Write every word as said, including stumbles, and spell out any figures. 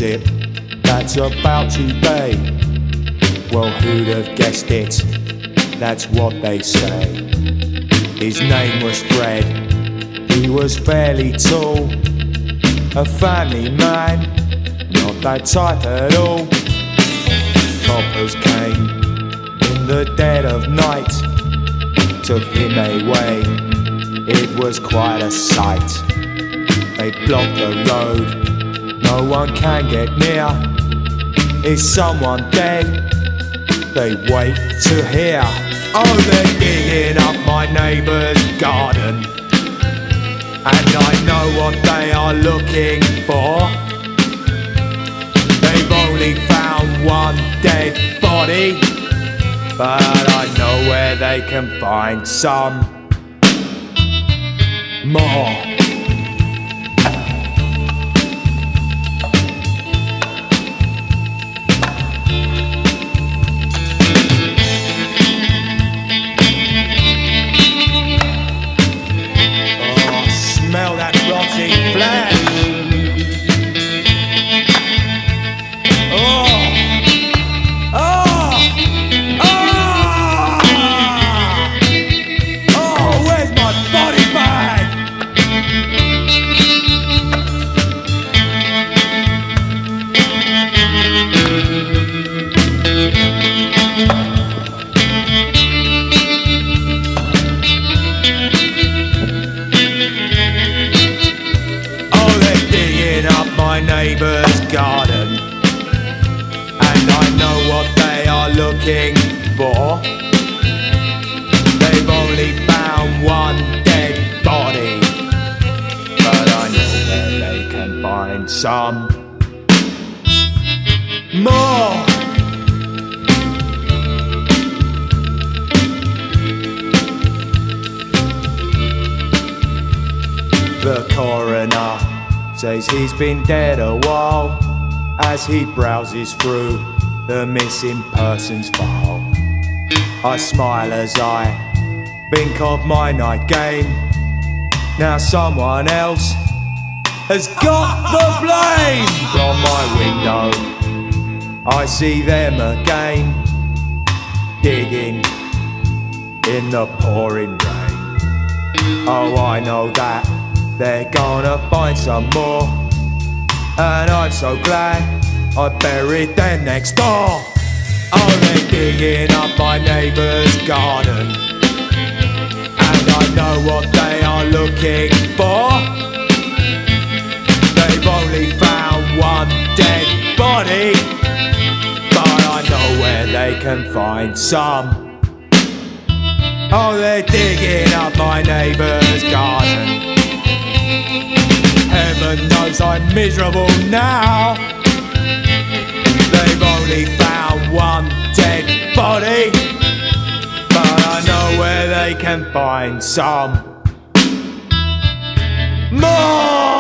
gossip that's about to be. Well, who'd have guessed it? That's what they say. His name was Fred, he was fairly tall, a family man, not that type at all. Coppers came in the dead of night, took him away, it was quite a sight. They blocked the road, no one can get near. Is someone dead? They wait to hear. Oh, they're digging up my neighbour's garden, and I know what they are looking for. They've only found one dead body, but I know where they can find some more. Smell that rotting flesh. Oh, oh, oh, oh, where's my body bag? My neighbour's garden, and I know what they are looking for. They've only found one dead body, but I know where they can find some more. The coroner says he's been dead a while as he browses through the missing persons file. I smile as I think of my night game. Now someone else has got the blame. From my window I see them again, digging in the pouring rain. Oh, I know that they're gonna find some more, and I'm so glad I buried them next door. Oh, they're digging up my neighbour's garden, and I know what they are looking for. They've only found one dead body, but I know where they can find some. Oh, they're digging up my neighbour's garden. Heaven knows I'm miserable now. They've only found one dead body, but I know where they can find some more.